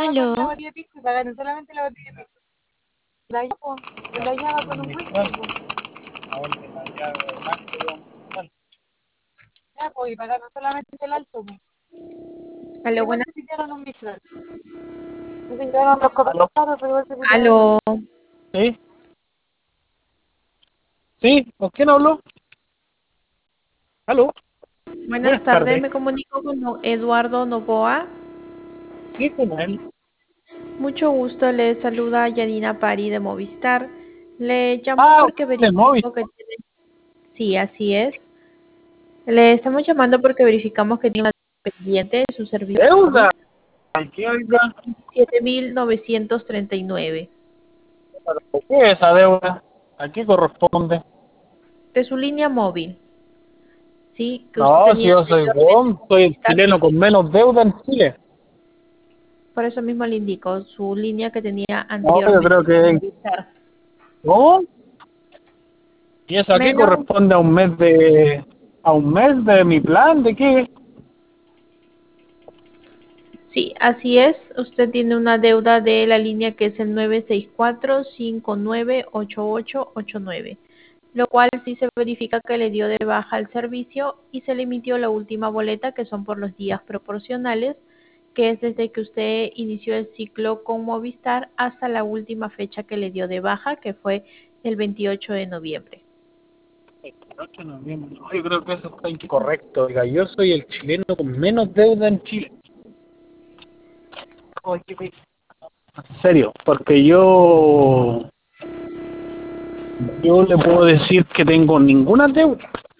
con la Aló, botella de pisco y pagaron solamente la botella de pisco. La llavo, la llave con un whisky, pues. Ya, pues, y pagaron solamente el alto, pues. aló, Igual buenas. se pidieron un mixer. Se pidieron dos copas caros, pero igual se pidieron un Aló, mixer. Sí, sí, ¿con quién hablo? Aló, buenas buenas tardes. tardes. Me comunico con Eduardo Novoa. Sí, con él. Mucho gusto. Le saluda Yanina Pari de Movistar. Le llamo Ah, porque de móvil. verifico que tiene. Sí, así es. Le estamos llamando porque verificamos que tiene una pendiente de su servicio Deuda. móvil Aquí, de oiga. 7.939 ¿Por qué esa deuda? ¿A qué corresponde? de su línea móvil. Sí, que usted No, si tenía yo soy anteriormente WOM, con soy el Movistar. chileno con menos deuda en Chile. Por eso mismo le indico su línea que tenía No, yo anteriormente creo con que... Movistar. ¿No? ¿Y eso a qué Menos. corresponde a un mes de... a un mes de mi plan? ¿De qué? Sí, así es. Usted tiene una deuda de la línea que es el 964-598889, lo cual sí se verifica que le dio de baja el servicio y se le emitió la última boleta, que son por los días proporcionales, que es desde que usted inició el ciclo con Movistar hasta la última fecha que le dio de baja, que fue el 28 de noviembre. 8 de noviembre. No, yo creo que eso está incorrecto. Oiga, yo soy el chileno con menos deuda en Chile. Ay, en serio, porque yo le puedo decir que tengo ninguna deuda.